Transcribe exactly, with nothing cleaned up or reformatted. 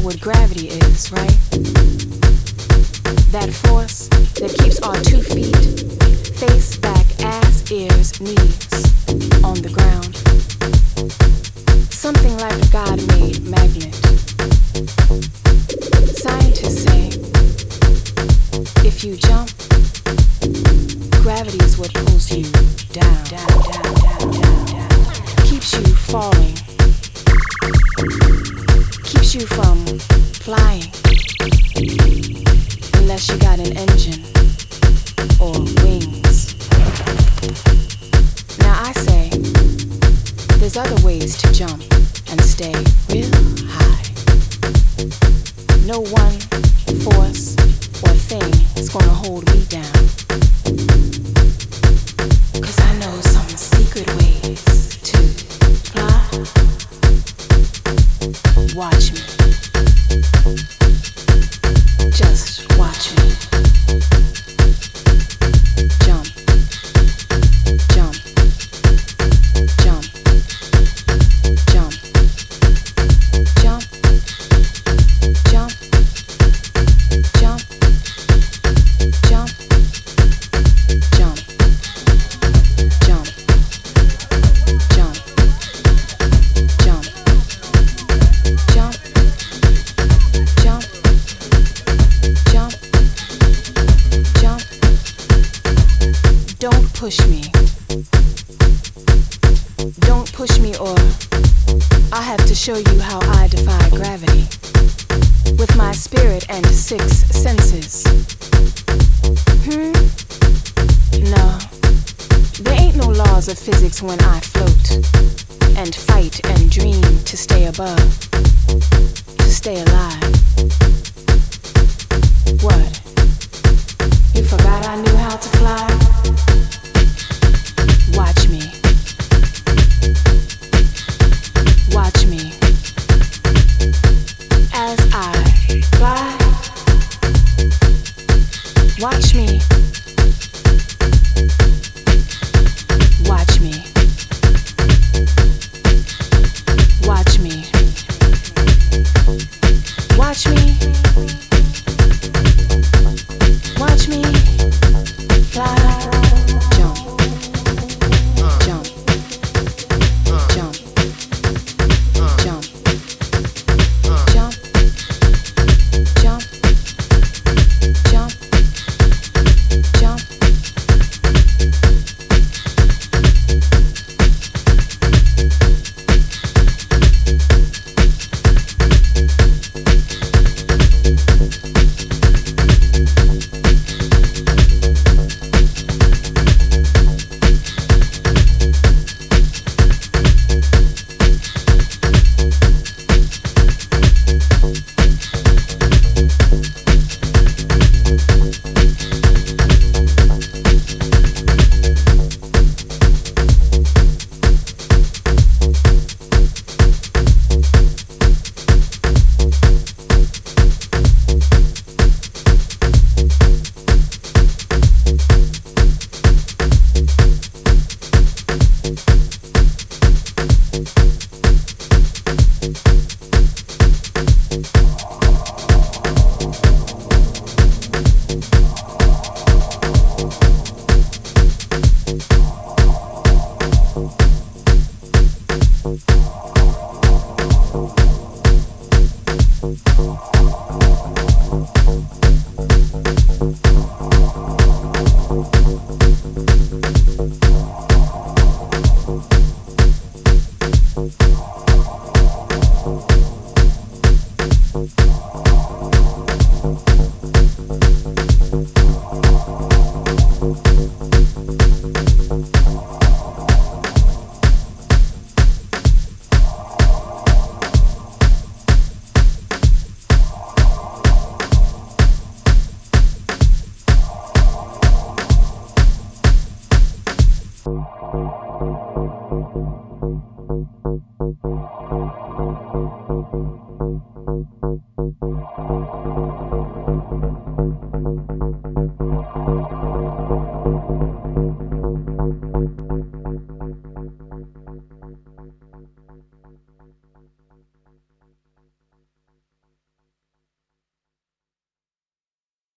what gravity is, right? That force that keeps our two feet face, back, ass, ears, knees on the ground. Something like a God-made magnet. Scientists say if you jump, gravity is what pulls you down, down, down, down, down, down. Keeps you falling. Keeps you from flying. Unless you got an engine or wings. Now I say there's other ways to jump and stay real high. No one force or thing is gonna hold me down. Cause I know some secret ways to fly. Watch me. Just watch me. Jump. Jump. Jump. Jump. Jump. Jump. Jump. Jump. Jump. Jump. Jump. Jump. Jump. Jump. Jump. Jump. Don't push me. Don't push me or I have to show you how I defy gravity with my spirit and six senses. Hmm? No. There ain't no laws of physics when I float and fight and dream to stay above, to stay alive. What? You forgot I knew how to fly? Watch me. Watch me. As I fly. Watch me. Watch me. Watch me. Watch me. Watch me. Fly. Jump. Jump. Jump. Jump. Jump. Jump. Jump. Jump. Thank you.